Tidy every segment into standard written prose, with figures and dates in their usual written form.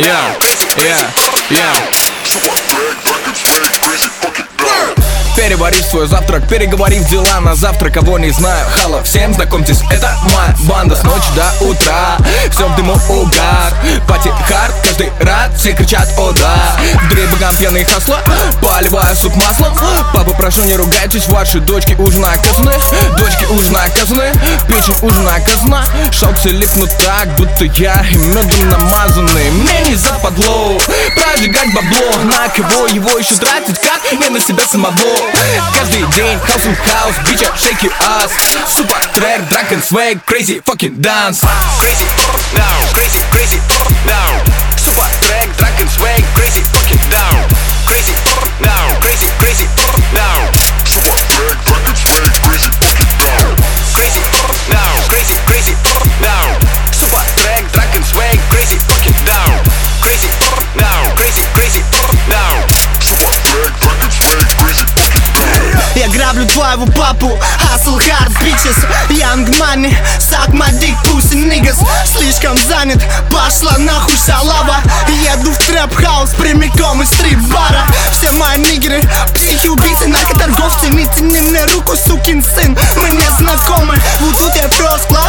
Переварив свой завтрак, переговорив дела на завтра, кого не знаю. Хало, всем знакомьтесь, это моя банда с ночи до утра. Все в дыму угар, пати хард, каждый рад, все кричат о да. В дыре богам пьяные хасла, поливая суп маслом. Папа, прошу, не ругайтесь, ваши дочки уже наказаны. Дочки уже наказаны, печень уже наказана. Шалцы липнут так, будто я медом намазанный. Мне не западло прожигать бабло. На кого его еще тратить, как не на себя самого. Каждый день house and house, бича, shake your ass. Супер трек, drunk and swag, crazy fucking dance. Crazy now, crazy, crazy now. Супер трек, drunk and swag, crazy fucking down. Crazy now, crazy, crazy now. Супер трек, drunk and swag, crazy fucking down. Crazy now, crazy, crazy now. Супер трек, drunk and swag, crazy fucking down. Crazy now, crazy, crazy now. Супер трек, drunk and swag, crazy fucking down. Я граблю твоего папу, hustle hard, bitches. Young money, suck my dick, pussy niggas. Слишком занят, пошла нахуй шалава. Еду в трэп-хаус прямиком из стрип-бара. Все мои нигеры, психи, убийцы, наркоторговцы. Не тяни мне руку, сукин сын, мы не знакомы. Вот тут я first class,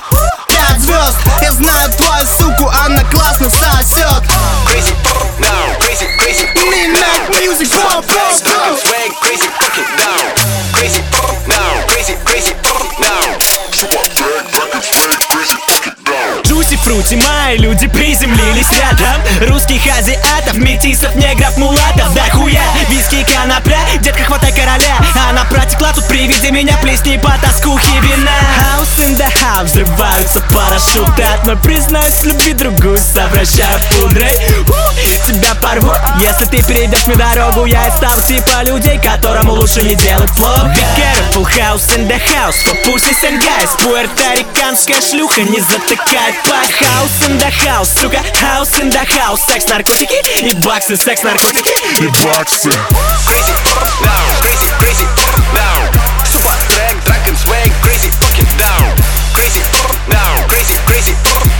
5 звезд. Я знаю твою суку, она классно сосет. Crazy now, crazy, crazy We make music, bro, bro, bro. Swag, crazy fucking down. Crazy now, crazy, crazy now. Super drag, drunk and swag, crazy fucking down. Джуси, фрути, мои люди приземлились рядом. Русских азиатов, метисов, негров, мулатов. Да хуя, виски, конопля, детка, хватай короля. Она протекла тут при виде меня, плесни по тоскухе вина. House in the house, взрываются парашюты. Но признаюсь, в любви другую совращаю пудрой. Тебя порву, если ты перейдешь мне дорогу. Я и стал типа людей, которому лучше не делать плохо. Be careful, house in the house, for pussies and guys. Пуэрториканская шлюха не затыкает пасть. House in the house, сука, house in the house. Секс, наркотики и баксы, секс, наркотики и баксы. Crazy now, crazy, crazy now. Super drag, drunk and swag, crazy fucking down. Crazy now, crazy, crazy